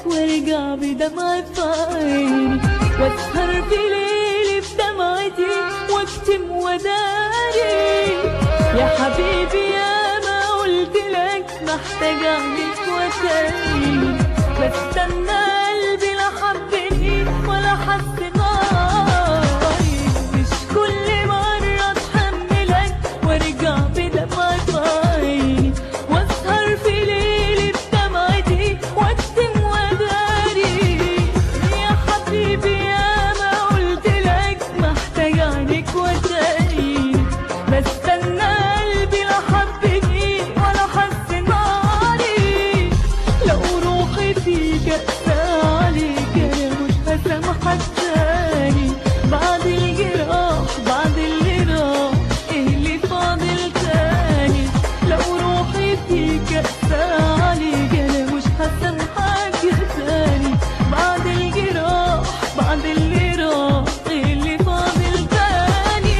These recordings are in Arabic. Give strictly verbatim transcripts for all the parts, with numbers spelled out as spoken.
وارجع بدمعي في عيني، واسهر في ليلي بدمعتي واكتم وداري. يا حبيبي يا ما قلت لك محتاج عنك وتاني، بستنى قلبي لا حبني ولا حس ناري. مش كل مرة اتحملك وارجع بدمعي في عيني، واسهر في ليلي بدمعتي واكتم وداري. يا حبيبي يا ما قلت لك محتاج عنك وتاني، بستنى قلبي لا حبني ولا حس ناري. لو روحي فيك اقسى عليك انا مش هسامحك تاني، بعد الجراح بعد اللي راح ايه اللي فاضل تاني. لو روحي فيك اقسى عليك انا مش هسامحك تاني، بعد الجراح بعد اللي راح ايه اللي فاضل تاني.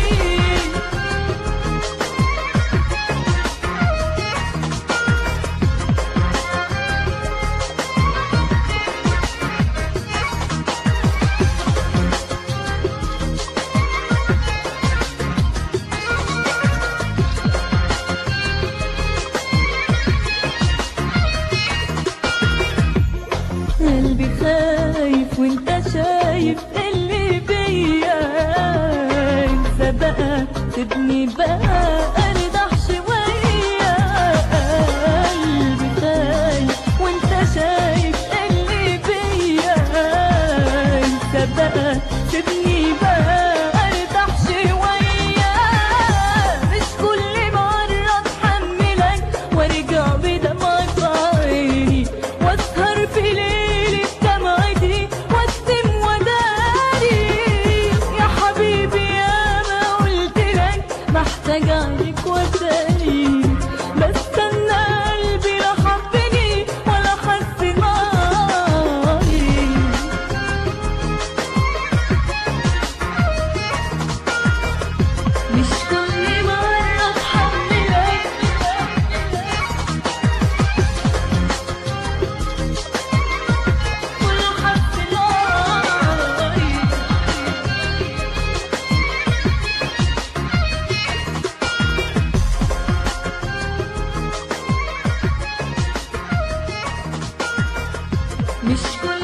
قلبي خايف وانت شايف اللي بيا، انسى بقى سيبني بقى ارتاح شوية. قلبي خايف وانت شايف اللي بيا، انسى بقى سيبني بقى ارتاح شوية. مش كل مرة اتحملك وارجع بدمعي في عيني، واسهر في ليلي بدمعتي واكتم وداري. يا حبيبي يا ما قلت لك محتاج عنك وتاني، بستنى قلبي لا حبني ولا حس ناري. مش كل مرة اتحملك ولا حس ناري. مش كل